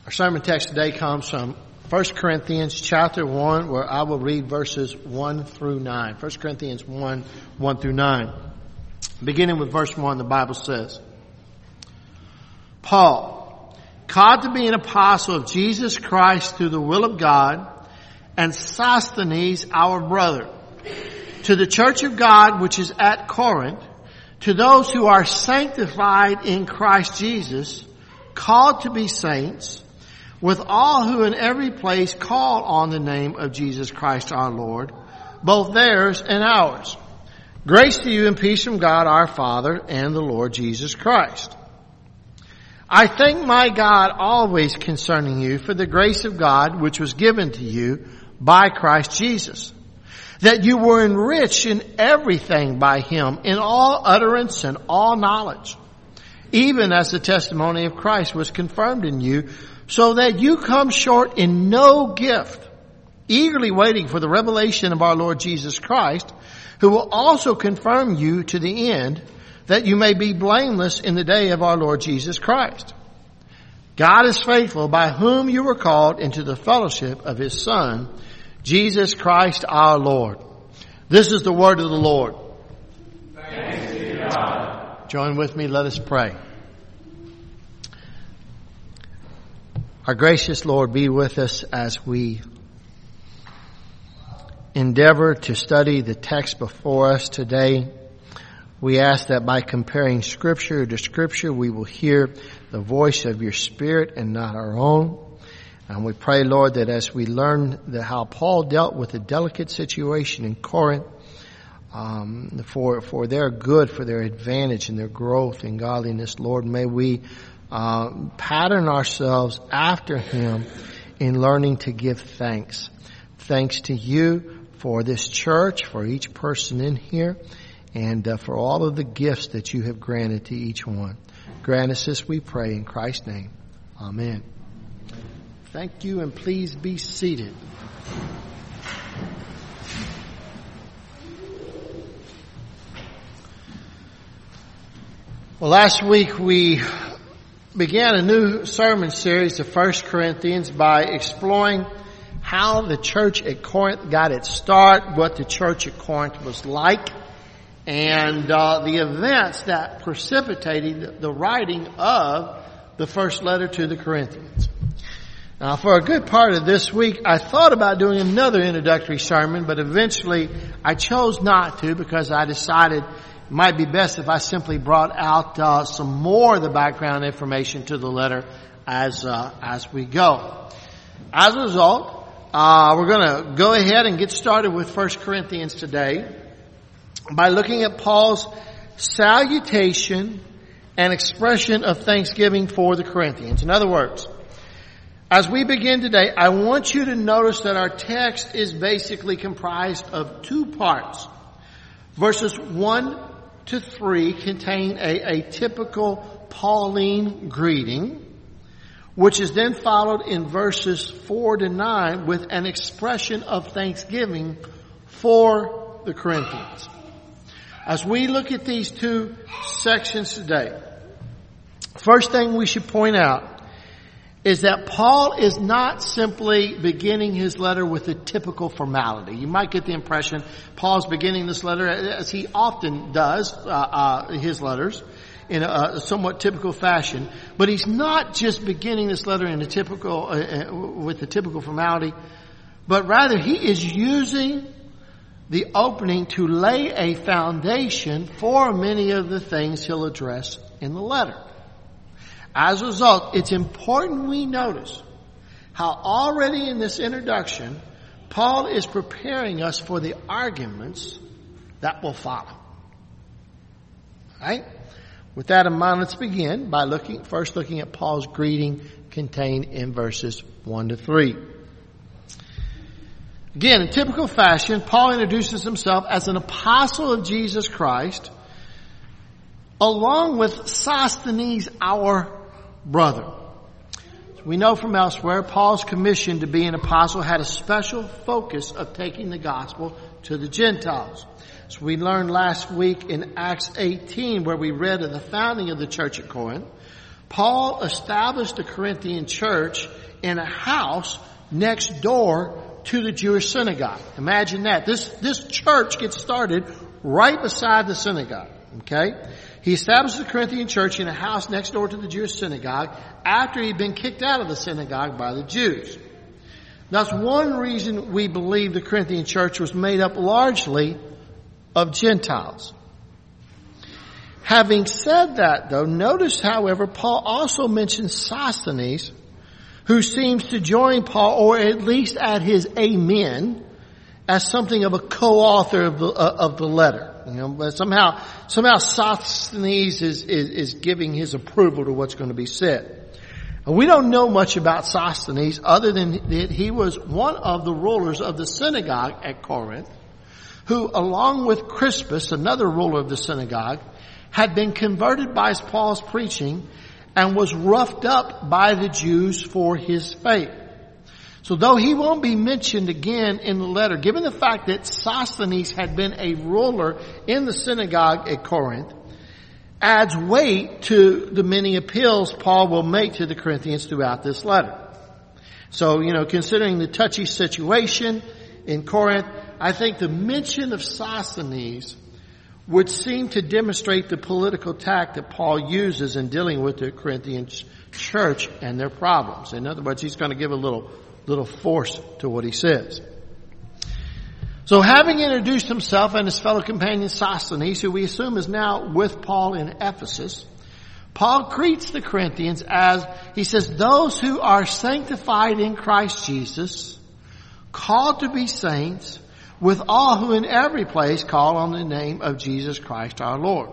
Our sermon text today comes from 1 Corinthians chapter 1, where I will read verses 1 through 9. 1 Corinthians 1, 1 through 9. Beginning with verse 1, the Bible says, Paul, called to be an apostle of Jesus Christ through the will of God, and Sosthenes, our brother, to the church of God which is at Corinth, to those who are sanctified in Christ Jesus, called to be saints, with all who in every place call on the name of Jesus Christ our Lord, both theirs and ours. Grace to you and peace from God our Father and the Lord Jesus Christ. I thank my God always concerning you for the grace of God which was given to you by Christ Jesus, that you were enriched in everything by him, in all utterance and all knowledge, even as the testimony of Christ was confirmed in you, so that you come short in no gift, eagerly waiting for the revelation of our Lord Jesus Christ, who will also confirm you to the end, that you may be blameless in the day of our Lord Jesus Christ. God is faithful, by whom you were called into the fellowship of his Son, Jesus Christ our Lord. This is the word of the Lord. Thanks be to God. Join with me, let us pray. Our gracious Lord, be with us as we endeavor to study the text before us today. We ask that by comparing Scripture to Scripture, we will hear the voice of your Spirit and not our own. And we pray, Lord, that as we learn how Paul dealt with a delicate situation in Corinth, for their good, for their advantage and their growth in godliness, Lord, may we pattern ourselves after him in learning to give thanks. Thanks to you for this church, for each person in here, and for all of the gifts that you have granted to each one. Grant us this, we pray, in Christ's name. Amen. Thank you, and please be seated. Well, last week we began a new sermon series of 1 Corinthians by exploring how the church at Corinth got its start, what the church at Corinth was like, and the events that precipitated the writing of the first letter to the Corinthians. Now, for a good part of this week, I thought about doing another introductory sermon, but eventually I chose not to because I decided it might be best if I simply brought out some more of the background information to the letter as we go. As a result, we're going to go ahead and get started with 1 Corinthians today by looking at Paul's salutation and expression of thanksgiving for the Corinthians. In other words, as we begin today, I want you to notice that our text is basically comprised of two parts. Verses 1 to 3 contain a typical Pauline greeting, which is then followed in verses 4 to 9 with an expression of thanksgiving for the Corinthians. As we look at these two sections today, first thing we should point out is that Paul is not simply beginning his letter with a typical formality. You might get the impression Paul's beginning this letter, as he often does his letters, in a somewhat typical fashion. But he's not just beginning this letter in a typical with a typical formality, but rather he is using the opening to lay a foundation for many of the things he'll address in the letter. As a result, it's important we notice how already in this introduction, Paul is preparing us for the arguments that will follow. All right? With that in mind, let's begin by first looking at Paul's greeting contained in verses 1 to 3. Again, in typical fashion, Paul introduces himself as an apostle of Jesus Christ, along with Sosthenes, our brother. We know from elsewhere, Paul's commission to be an apostle had a special focus of taking the gospel to the Gentiles. So we learned last week in Acts 18, where we read of the founding of the church at Corinth, Paul established the Corinthian church in a house next door to the Jewish synagogue. Imagine that. This church gets started right beside the synagogue. Okay? He established the Corinthian church in a house next door to the Jewish synagogue after he'd been kicked out of the synagogue by the Jews. That's one reason we believe the Corinthian church was made up largely of Gentiles. Having said that, though, notice, however, Paul also mentions Sosthenes, who seems to join Paul, or at least add his amen, as something of a co-author of the letter. You know, but somehow Sosthenes is giving his approval to what's going to be said. And we don't know much about Sosthenes other than that he was one of the rulers of the synagogue at Corinth, who, along with Crispus, another ruler of the synagogue, had been converted by Paul's preaching and was roughed up by the Jews for his faith. So though he won't be mentioned again in the letter, given the fact that Sosthenes had been a ruler in the synagogue at Corinth, adds weight to the many appeals Paul will make to the Corinthians throughout this letter. So, considering the touchy situation in Corinth, I think the mention of Sosthenes would seem to demonstrate the political tact that Paul uses in dealing with the Corinthian church and their problems. In other words, he's going to give a little force to what he says. So having introduced himself and his fellow companion Sosthenes, who we assume is now with Paul in Ephesus, Paul greets the Corinthians as, he says, those who are sanctified in Christ Jesus, called to be saints, with all who in every place call on the name of Jesus Christ our Lord.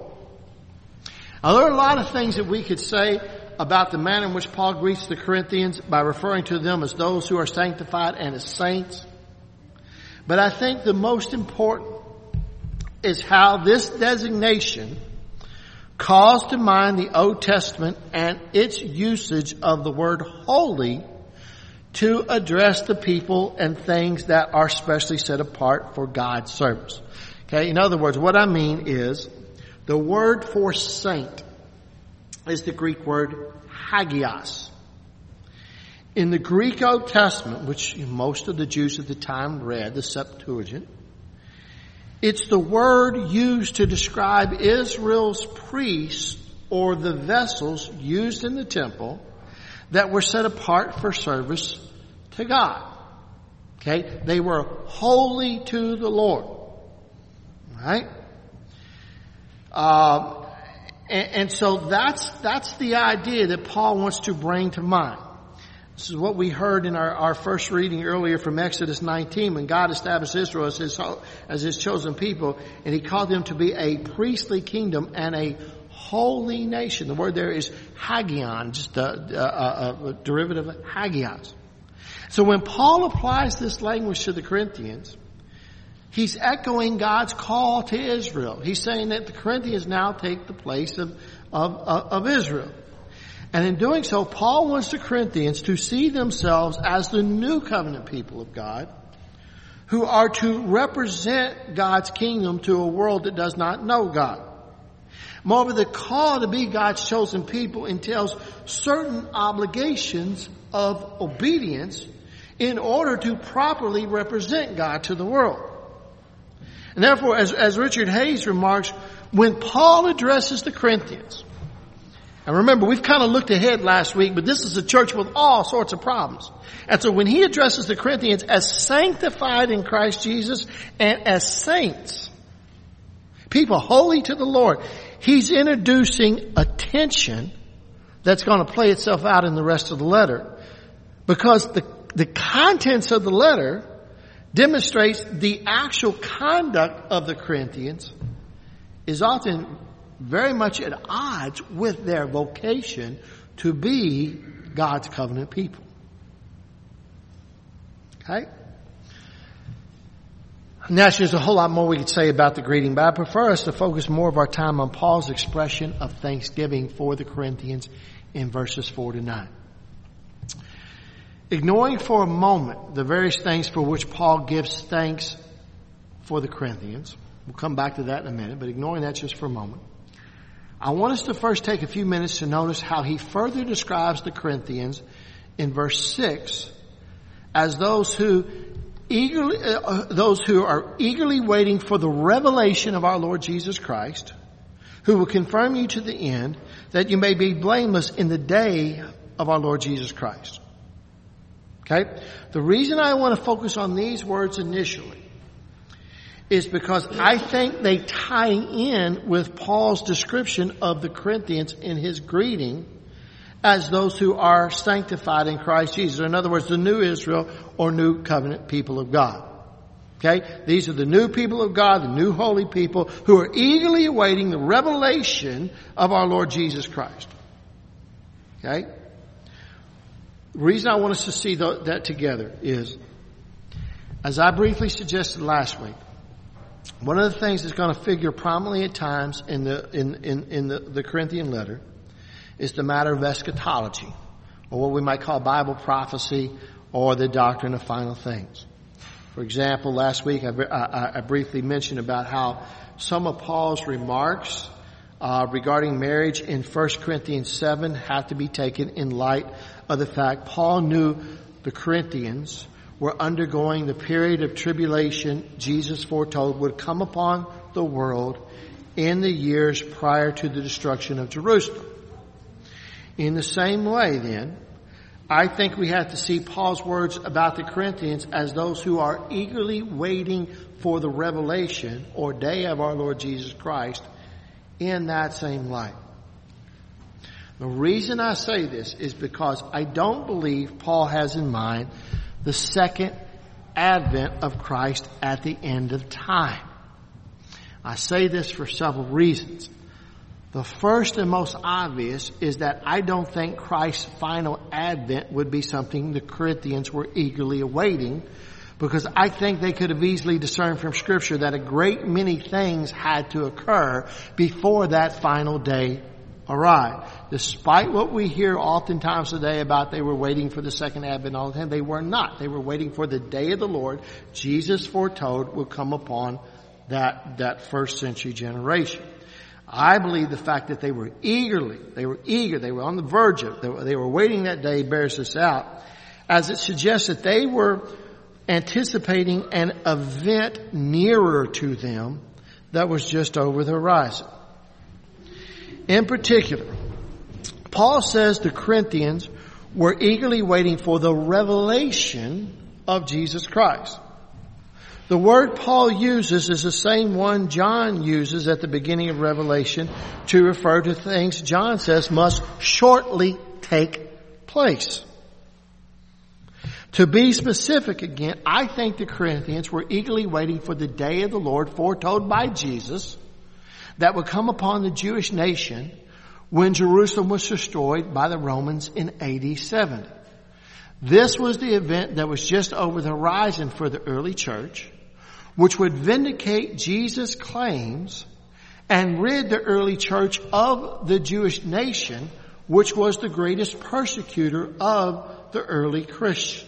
Now there are a lot of things that we could say about the manner in which Paul greets the Corinthians by referring to them as those who are sanctified and as saints. But I think the most important is how this designation calls to mind the Old Testament and its usage of the word holy to address the people and things that are specially set apart for God's service. Okay, in other words, what I mean is the word for saint is the Greek word hagios. In the Greek Old Testament, which most of the Jews at the time read, the Septuagint, it's the word used to describe Israel's priests or the vessels used in the temple that were set apart for service to God. Okay? They were holy to the Lord. Right? And so that's the idea that Paul wants to bring to mind. This is what we heard in our first reading earlier from Exodus 19 when God established Israel as his chosen people, and he called them to be a priestly kingdom and a holy nation. The word there is hagion, just a derivative of hagios. So when Paul applies this language to the Corinthians, he's echoing God's call to Israel. He's saying that the Corinthians now take the place of Israel. And in doing so, Paul wants the Corinthians to see themselves as the new covenant people of God, who are to represent God's kingdom to a world that does not know God. Moreover, the call to be God's chosen people entails certain obligations of obedience in order to properly represent God to the world. And therefore, as Richard Hayes remarks, when Paul addresses the Corinthians, and remember, we've kind of looked ahead last week, but this is a church with all sorts of problems. And so when he addresses the Corinthians as sanctified in Christ Jesus and as saints, people holy to the Lord, he's introducing a tension that's going to play itself out in the rest of the letter. Because the contents of the letter demonstrates the actual conduct of the Corinthians is often very much at odds with their vocation to be God's covenant people. Okay? Now, there's a whole lot more we could say about the greeting, but I prefer us to focus more of our time on Paul's expression of thanksgiving for the Corinthians in verses 4 to 9. Ignoring for a moment the various things for which Paul gives thanks for the Corinthians, we'll come back to that in a minute, but ignoring that just for a moment, I want us to first take a few minutes to notice how he further describes the Corinthians in verse 6 as those who are eagerly waiting for the revelation of our Lord Jesus Christ, who will confirm you to the end, that you may be blameless in the day of our Lord Jesus Christ. Okay? The reason I want to focus on these words initially is because I think they tie in with Paul's description of the Corinthians in his greeting as those who are sanctified in Christ Jesus. In other words, the new Israel or new covenant people of God. Okay? These are the new people of God, the new holy people who are eagerly awaiting the revelation of our Lord Jesus Christ. Okay? The reason I want us to see that together is, as I briefly suggested last week, one of the things that's going to figure prominently at times in the Corinthian letter is the matter of eschatology, or what we might call Bible prophecy, or the doctrine of final things. For example, last week I briefly mentioned about how some of Paul's remarks regarding marriage in 1 Corinthians 7 have to be taken in light of the fact Paul knew the Corinthians were undergoing the period of tribulation Jesus foretold would come upon the world in the years prior to the destruction of Jerusalem. In the same way, then, I think we have to see Paul's words about the Corinthians as those who are eagerly waiting for the revelation or day of our Lord Jesus Christ in that same light. The reason I say this is because I don't believe Paul has in mind the second advent of Christ at the end of time. I say this for several reasons. The first and most obvious is that I don't think Christ's final advent would be something the Corinthians were eagerly awaiting, because I think they could have easily discerned from Scripture that a great many things had to occur before that final day arrived. Despite what we hear oftentimes today about they were waiting for the second advent all the time, they were not. They were waiting for the day of the Lord Jesus foretold would come upon that first century generation. I believe the fact that they were eager, they were on the verge of it, they were waiting that day bears this out, as it suggests that they were anticipating an event nearer to them that was just over the horizon. In particular, Paul says the Corinthians were eagerly waiting for the revelation of Jesus Christ. The word Paul uses is the same one John uses at the beginning of Revelation to refer to things John says must shortly take place. To be specific again, I think the Corinthians were eagerly waiting for the day of the Lord foretold by Jesus that would come upon the Jewish nation when Jerusalem was destroyed by the Romans in AD 70. This was the event that was just over the horizon for the early church, which would vindicate Jesus' claims and rid the early church of the Jewish nation, which was the greatest persecutor of the early Christians.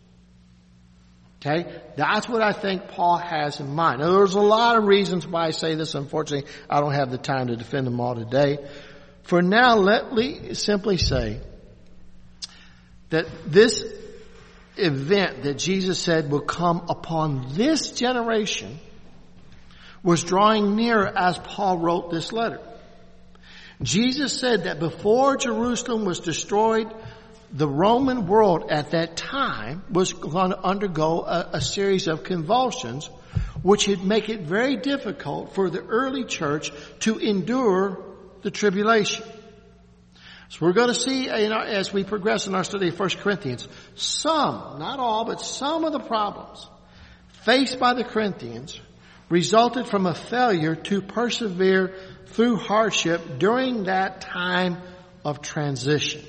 Okay? That's what I think Paul has in mind. Now, there's a lot of reasons why I say this. Unfortunately, I don't have the time to defend them all today. For now, let me simply say that this event that Jesus said will come upon this generation was drawing nearer as Paul wrote this letter. Jesus said that before Jerusalem was destroyed, the Roman world at that time was going to undergo a series of convulsions, which would make it very difficult for the early church to endure the tribulation. So we're going to see as we progress in our study of 1 Corinthians, some, not all, but some of the problems faced by the Corinthians resulted from a failure to persevere through hardship during that time of transition.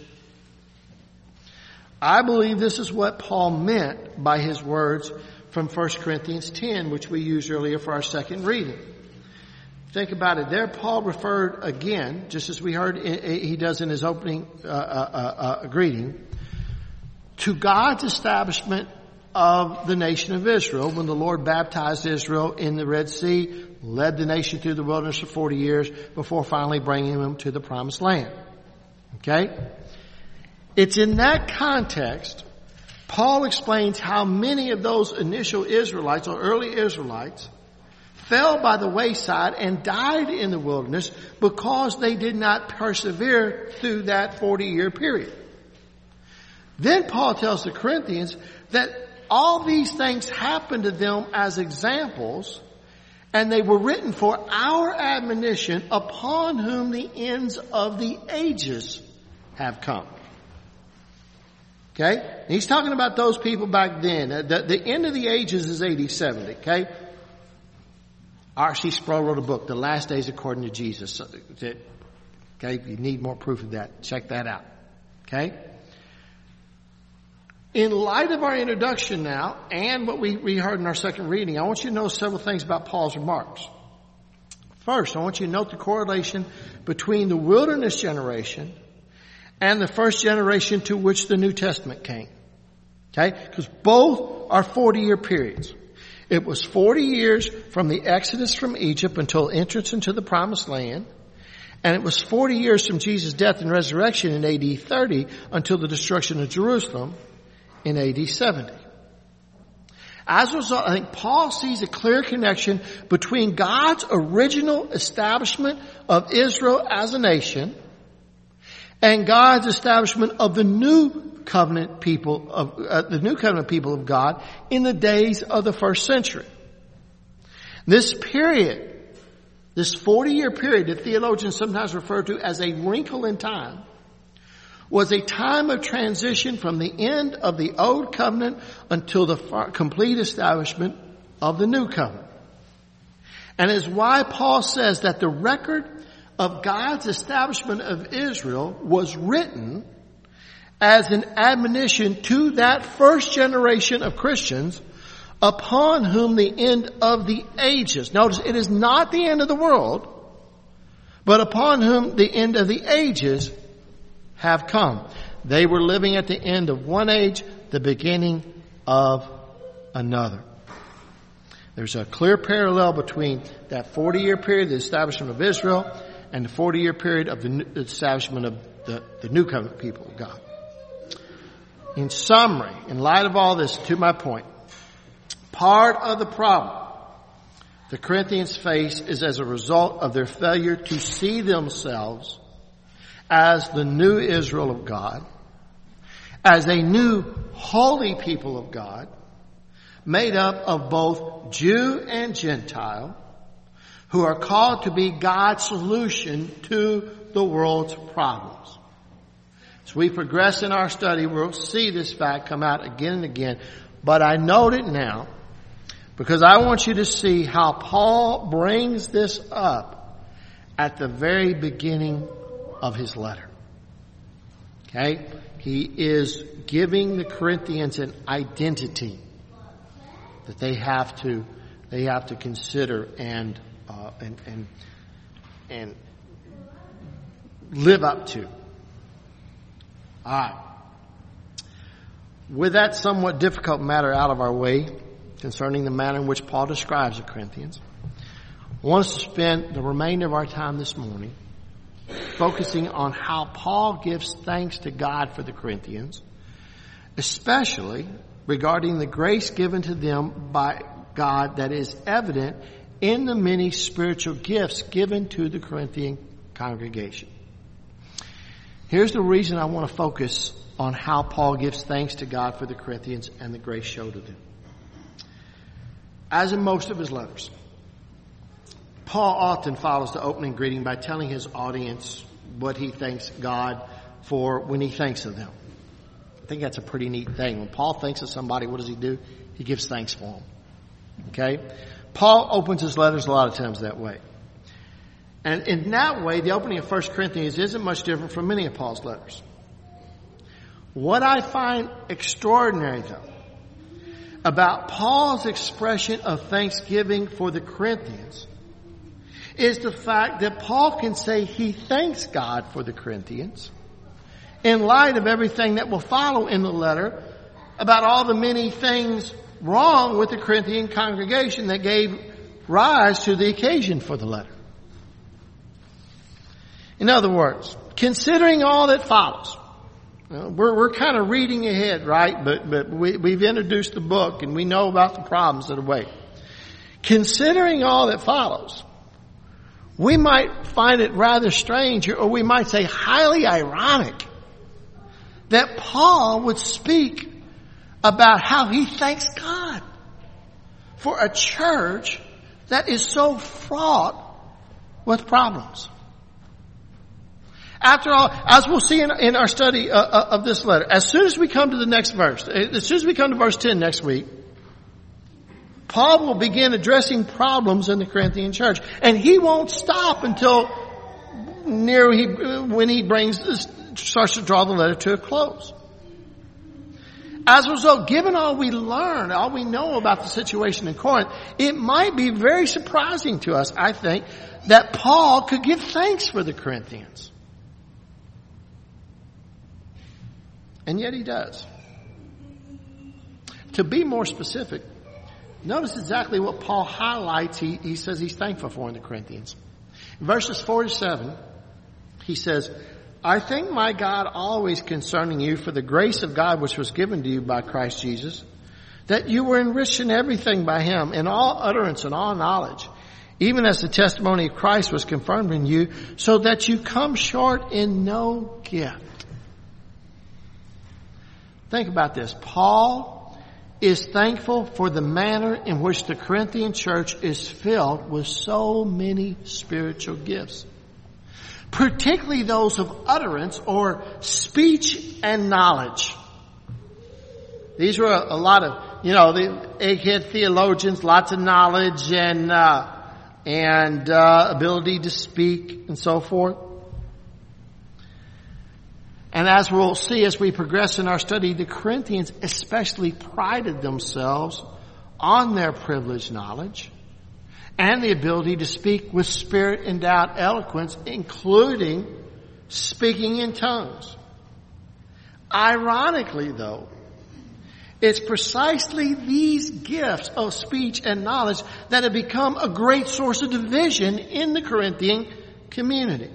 I believe this is what Paul meant by his words from 1 Corinthians 10, which we used earlier for our second reading. Think about it. There Paul referred again, just as we heard he does in his opening greeting, to God's establishment of the nation of Israel when the Lord baptized Israel in the Red Sea led the nation through the wilderness for 40 years before finally bringing them to the promised land. Okay? It's in that context Paul explains how many of those initial Israelites or early Israelites fell by the wayside and died in the wilderness because they did not persevere through that 40-year period. Then Paul tells the Corinthians that all these things happened to them as examples, and they were written for our admonition, upon whom the ends of the ages have come. Okay? And he's talking about those people back then. The end of the ages is AD 70. Okay? R.C. Sproul wrote a book, The Last Days According to Jesus. Okay? If you need more proof of that, check that out. Okay? In light of our introduction now, and what we heard in our second reading, I want you to know several things about Paul's remarks. First, I want you to note the correlation between the wilderness generation and the first generation to which the New Testament came. Okay? Because both are 40-year periods. It was 40 years from the Exodus from Egypt until entrance into the Promised Land. And it was 40 years from Jesus' death and resurrection in AD 30 until the destruction of Jerusalem in AD 70. As a result, I think Paul sees a clear connection between God's original establishment of Israel as a nation and God's establishment of the new covenant people of God in the days of the first century. This period, this 40-year period that theologians sometimes refer to as a wrinkle in time, was a time of transition from the end of the old covenant until the complete establishment of the new covenant. And is why Paul says that the record of God's establishment of Israel was written as an admonition to that first generation of Christians upon whom the end of the ages. Notice, it is not the end of the world, but upon whom the end of the ages have come. They were living at the end of one age, the beginning of another. There's a clear parallel between that 40-year period, the establishment of Israel, and the 40-year period of the establishment of the new covenant people of God. In summary, in light of all this, to my point, part of the problem the Corinthians face is as a result of their failure to see themselves as the new Israel of God, as a new holy people of God, made up of both Jew and Gentile, who are called to be God's solution to the world's problems. As we progress in our study, we'll see this fact come out again and again. But I note it now because I want you to see how Paul brings this up at the very beginning of his letter. Okay? He is giving the Corinthians an identity that they have to consider and live up to. All right. With that somewhat difficult matter out of our way concerning the manner in which Paul describes the Corinthians, I want us to spend the remainder of our time this morning focusing on how Paul gives thanks to God for the Corinthians, especially regarding the grace given to them by God that is evident in the many spiritual gifts given to the Corinthian congregation. Here's the reason I want to focus on how Paul gives thanks to God for the Corinthians and the grace shown to them. As in most of his letters, Paul often follows the opening greeting by telling his audience what he thanks God for when he thanks of them. I think that's a pretty neat thing. When Paul thanks of somebody, what does he do? He gives thanks for them. Okay? Paul opens his letters a lot of times that way. And in that way, the opening of 1 Corinthians isn't much different from many of Paul's letters. What I find extraordinary, though, about Paul's expression of thanksgiving for the Corinthians is the fact that Paul can say he thanks God for the Corinthians in light of everything that will follow in the letter about all the many things wrong with the Corinthian congregation that gave rise to the occasion for the letter. In other words, considering all that follows, we're kind of reading ahead, right? But we've introduced the book and we know about the problems that await. Considering all that follows, we might find it rather strange, or we might say highly ironic, that Paul would speak about how he thanks God for a church that is so fraught with problems. After all, as we'll see in our study of this letter, as soon as we come to the next verse, as soon as we come to verse 10 next week, Paul will begin addressing problems in the Corinthian church. And he won't stop until when he starts to draw the letter to a close. As a result, given all we learn, all we know about the situation in Corinth, it might be very surprising to us, I think, that Paul could give thanks for the Corinthians. And yet he does. To be more specific, notice exactly what Paul highlights he says he's thankful for in the Corinthians. In verses 4 to 7, he says, I thank my God always concerning you for the grace of God which was given to you by Christ Jesus, that you were enriched in everything by him, in all utterance and all knowledge, even as the testimony of Christ was confirmed in you, so that you come short in no gift. Think about this. Paul is thankful for the manner in which the Corinthian church is filled with so many spiritual gifts, particularly those of utterance or speech and knowledge. These were a lot of, the egghead theologians, lots of knowledge and ability to speak and so forth. And as we'll see as we progress in our study, the Corinthians especially prided themselves on their privileged knowledge and the ability to speak with spirit-endowed eloquence, including speaking in tongues. Ironically, though, it's precisely these gifts of speech and knowledge that have become a great source of division in the Corinthian community.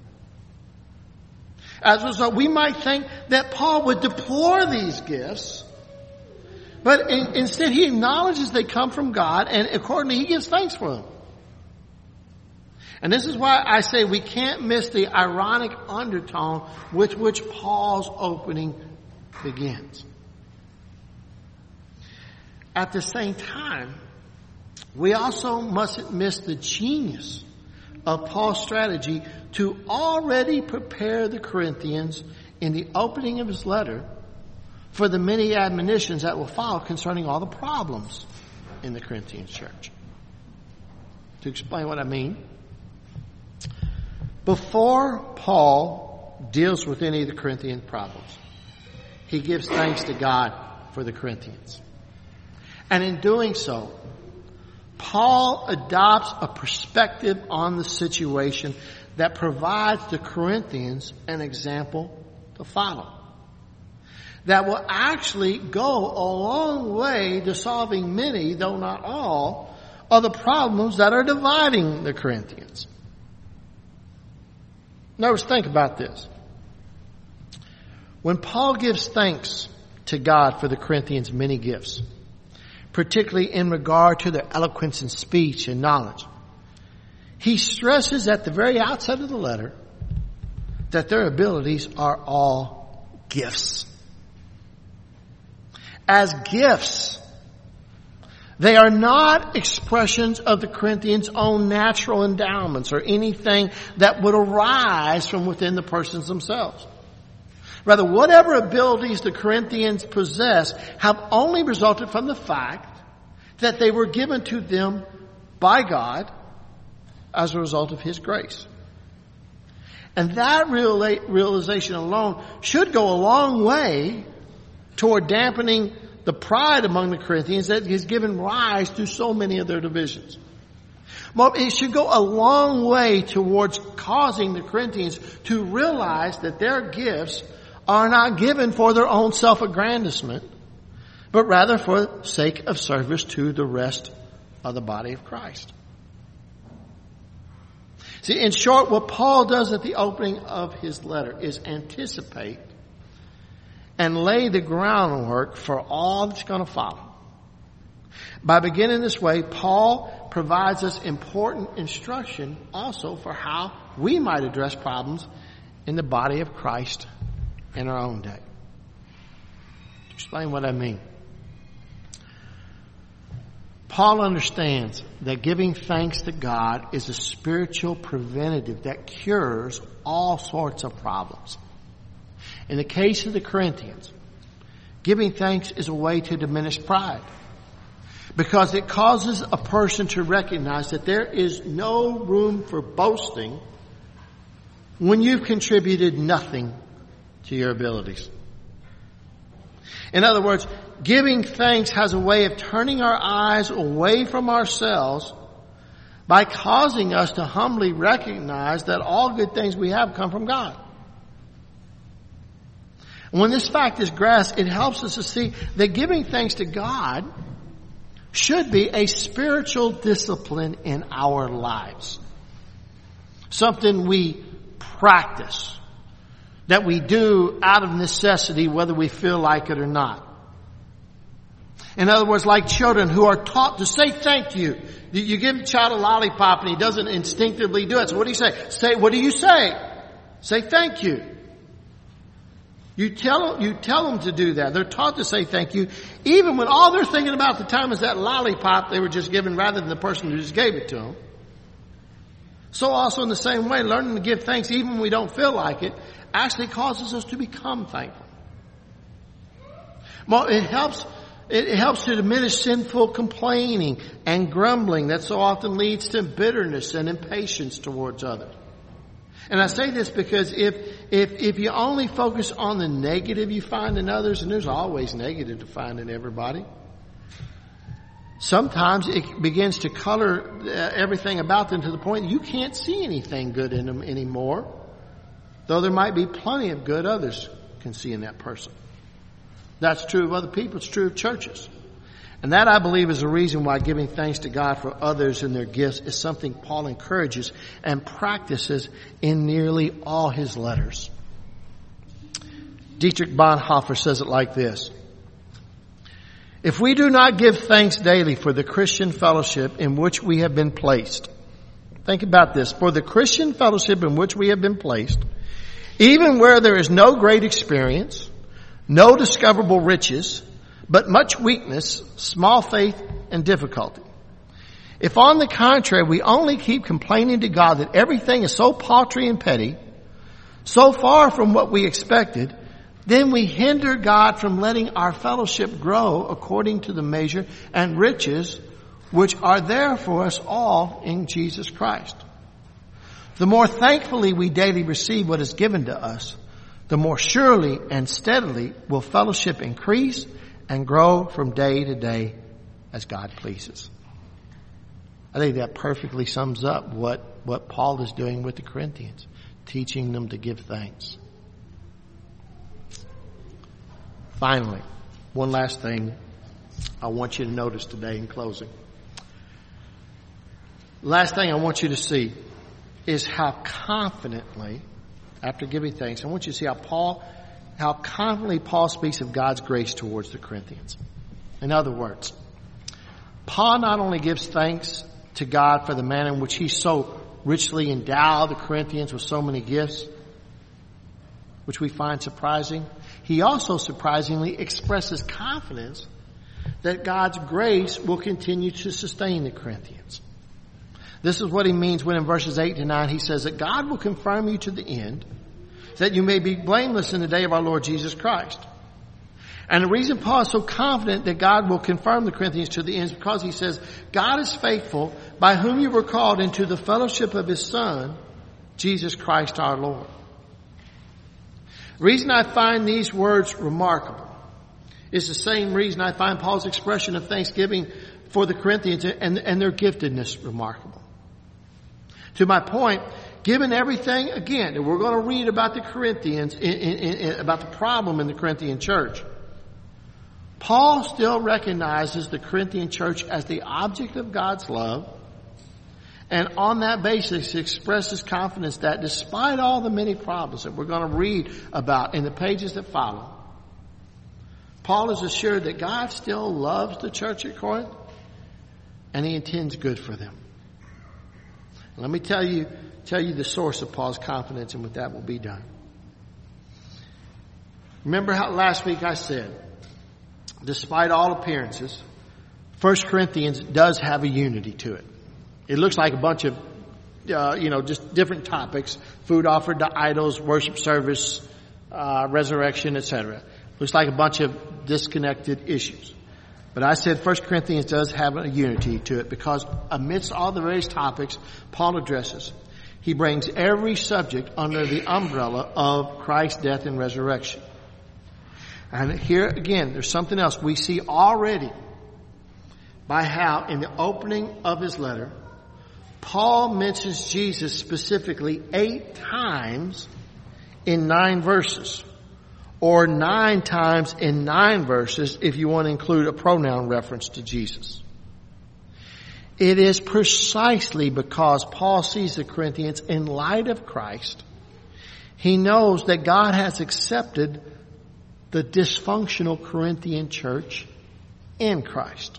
As a result, we might think that Paul would deplore these gifts, but instead he acknowledges they come from God, and accordingly he gives thanks for them. And this is why I say we can't miss the ironic undertone with which Paul's opening begins. At the same time, we also mustn't miss the genius of Paul's strategy to already prepare the Corinthians in the opening of his letter for the many admonitions that will follow concerning all the problems in the Corinthian church. To explain what I mean, before Paul deals with any of the Corinthian problems, he gives thanks to God for the Corinthians. And in doing so, Paul adopts a perspective on the situation that provides the Corinthians an example to follow, that will actually go a long way to solving many, though not all, of the problems that are dividing the Corinthians. Notice, think about this. When Paul gives thanks to God for the Corinthians' many gifts, particularly in regard to their eloquence and speech and knowledge, he stresses at the very outset of the letter that their abilities are all gifts. As gifts, they are not expressions of the Corinthians' own natural endowments or anything that would arise from within the persons themselves. Rather, whatever abilities the Corinthians possess have only resulted from the fact that they were given to them by God as a result of His grace. And that realization alone should go a long way toward dampening the pride among the Corinthians that has given rise to so many of their divisions. It should go a long way towards causing the Corinthians to realize that their gifts are not given for their own self-aggrandizement, but rather for the sake of service to the rest of the body of Christ. See, in short, what Paul does at the opening of his letter is anticipate and lay the groundwork for all that's going to follow. By beginning this way, Paul provides us important instruction also for how we might address problems in the body of Christ in our own day. To explain what I mean. Paul understands that giving thanks to God is a spiritual preventative that cures all sorts of problems. In the case of the Corinthians, giving thanks is a way to diminish pride because it causes a person to recognize that there is no room for boasting when you've contributed nothing to your abilities. In other words, giving thanks has a way of turning our eyes away from ourselves by causing us to humbly recognize that all good things we have come from God. When this fact is grasped, it helps us to see that giving thanks to God should be a spiritual discipline in our lives. Something we practice, that we do out of necessity whether we feel like it or not. In other words, like children who are taught to say thank you. You give a child a lollipop and he doesn't instinctively do it. So what do you say? What do you say? Say thank you. You tell them to do that. They're taught to say thank you, even when all they're thinking about at the time is that lollipop they were just given rather than the person who just gave it to them. So also in the same way, learning to give thanks even when we don't feel like it actually causes us to become thankful. Well, it helps to diminish sinful complaining and grumbling that so often leads to bitterness and impatience towards others. And I say this because if you only focus on the negative you find in others, and there's always negative to find in everybody, sometimes it begins to color everything about them to the point that you can't see anything good in them anymore, though there might be plenty of good others can see in that person. That's true of other people. It's true of churches. And that, I believe, is the reason why giving thanks to God for others and their gifts is something Paul encourages and practices in nearly all his letters. Dietrich Bonhoeffer says it like this: if we do not give thanks daily for the Christian fellowship in which we have been placed, think about this, for the Christian fellowship in which we have been placed, even where there is no great experience, no discoverable riches, but much weakness, small faith, and difficulty. If on the contrary we only keep complaining to God that everything is so paltry and petty, so far from what we expected, then we hinder God from letting our fellowship grow according to the measure and riches which are there for us all in Jesus Christ. The more thankfully we daily receive what is given to us, the more surely and steadily will fellowship increase and grow from day to day as God pleases. I think that perfectly sums up what Paul is doing with the Corinthians, teaching them to give thanks. Finally, one last thing I want you to notice today in closing. Last thing I want you to see is how confidently, after giving thanks, I want you to see how confidently Paul speaks of God's grace towards the Corinthians. In other words, Paul not only gives thanks to God for the manner in which he so richly endowed the Corinthians with so many gifts, which we find surprising, he also surprisingly expresses confidence that God's grace will continue to sustain the Corinthians. This is what he means when in verses 8 to 9 he says that God will confirm you to the end, that you may be blameless in the day of our Lord Jesus Christ. And the reason Paul is so confident that God will confirm the Corinthians to the end is because he says, God is faithful, by whom you were called into the fellowship of his Son, Jesus Christ our Lord. The reason I find these words remarkable is the same reason I find Paul's expression of thanksgiving for the Corinthians and their giftedness remarkable. To my point, given everything, again, that we're going to read about the Corinthians, about the problem in the Corinthian church, Paul still recognizes the Corinthian church as the object of God's love And on that basis, he expresses confidence that despite all the many problems that we're going to read about in the pages that follow, Paul is assured that God still loves the church at Corinth and he intends good for them. Let me tell you the source of Paul's confidence, and with that will be done. Remember how last week I said, despite all appearances, 1 Corinthians does have a unity to it. It looks like a bunch of, just different topics: food offered to idols, worship service, resurrection, etc. Looks like a bunch of disconnected issues. But I said 1 Corinthians does have a unity to it because amidst all the various topics Paul addresses, he brings every subject under the umbrella of Christ's death and resurrection. And here again, there's something else we see already by how in the opening of his letter, Paul mentions Jesus specifically 8 times in 9 verses. Or 9 times in 9 verses if you want to include a pronoun reference to Jesus. It is precisely because Paul sees the Corinthians in light of Christ. He knows that God has accepted the dysfunctional Corinthian church in Christ.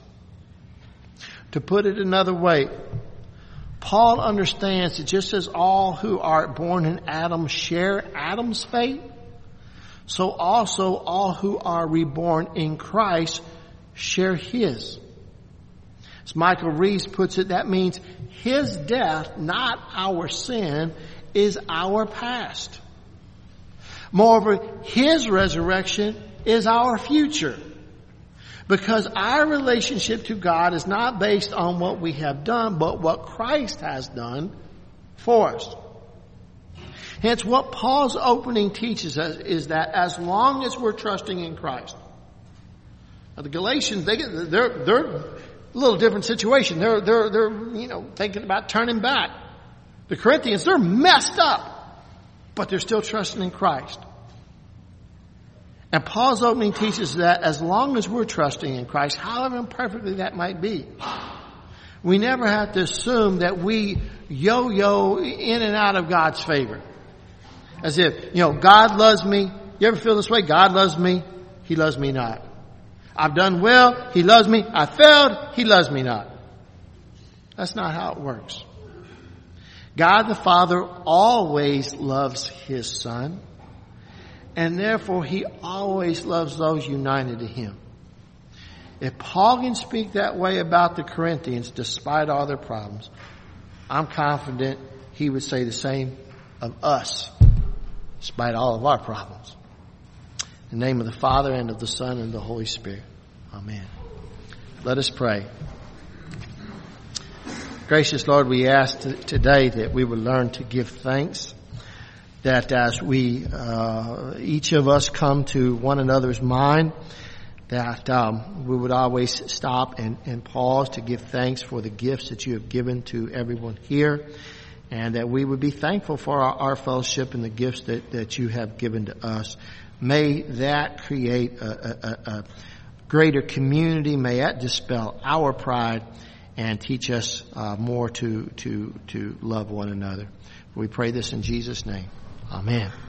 To put it another way, Paul understands that just as all who are born in Adam share Adam's fate, so also all who are reborn in Christ share his. As Michael Reeves puts it, that means his death, not our sin, is our past. Moreover, his resurrection is our future. Because our relationship to God is not based on what we have done, but what Christ has done for us. Hence, what Paul's opening teaches us is that as long as we're trusting in Christ. Now, the Galatians, they're a little different situation. They're thinking about turning back. The Corinthians, they're messed up, but they're still trusting in Christ. And Paul's opening teaches that as long as we're trusting in Christ, however imperfectly that might be, we never have to assume that we yo-yo in and out of God's favor. As if, God loves me. You ever feel this way? God loves me. He loves me not. I've done well. He loves me. I failed. He loves me not. That's not how it works. God the Father always loves his Son. And therefore, he always loves those united to him. If Paul can speak that way about the Corinthians, despite all their problems, I'm confident he would say the same of us, despite all of our problems. In the name of the Father, and of the Son, and of the Holy Spirit. Amen. Let us pray. Gracious Lord, we ask today that we would learn to give thanks, that as we, each of us come to one another's mind, that we would always stop and pause to give thanks for the gifts that you have given to everyone here, and that we would be thankful for our fellowship and the gifts that you have given to us. May that create a greater community. May that dispel our pride and teach us more to love one another. We pray this in Jesus' name. Amen.